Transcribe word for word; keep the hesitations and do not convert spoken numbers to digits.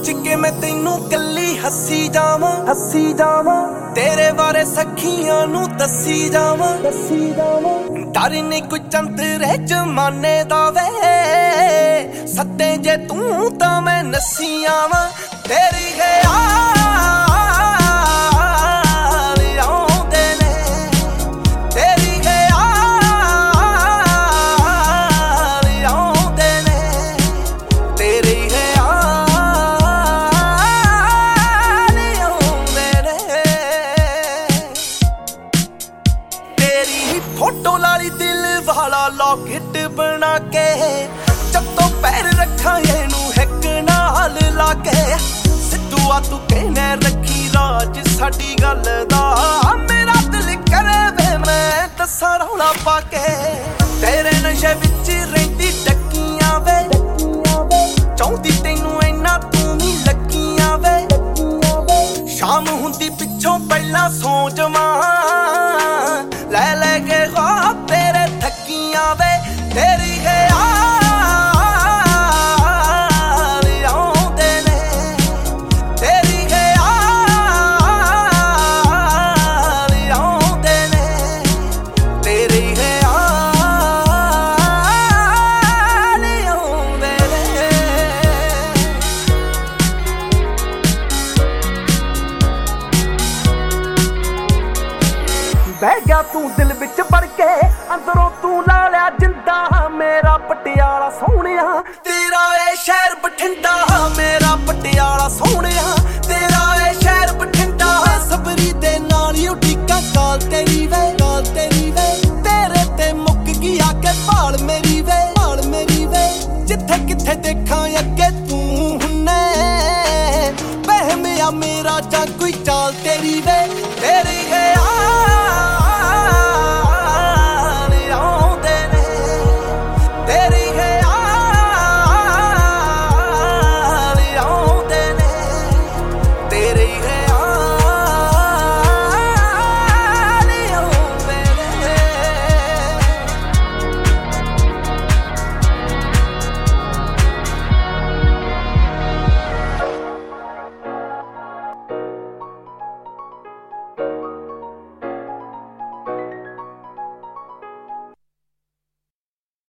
सोच के मैं तेनू कल्ली हसी जावां हसी जावां तेरे बारे सखियां नू दसी जावां दसी जावां डर नहीं कोई चंतरे जमाने दा वे सत्ते जे तू तां मैं नसी आवां तेरी गया फोटो लाली दिल वाला लॉकेट बना के जत्तों पैर रखा एनू हिक नाल लाके सिद्धूआ तू कहने रखी राज साडी गल दा मेरा दिल करे वे मैं दसा रौला पाके तेरे नशे विच रहिंदी टक्कियां वे चाहुंदी तैनू इन्ना तू नी लगियां वे शाम हुंदी पिछों पहला सौ जवां ले ले के ख्वाब तेरे थकियां वे तेरी गया आउंदे ने तेरी गया आउंदे ने तेरी गया आउंदे ने बह गया तू दिल विच बड़ के अंदरों तू ला लिया जिंदा मेरा पटियाला सोहणिया तेरा ए शहर बठिंडा मेरा पटियाला सोहणिया तेरा ए शहर बठिंडा सबरी दे नाल ही उठीका काल तेरी वे काल तेरी वे तेरे ते मुक गई आके भाल मेरी वे भाल मेरी वे जिथे किथे देखा अगे तू हुन्ने बहमिया मेरा जा कोई चाल तेरी वे तेरी गया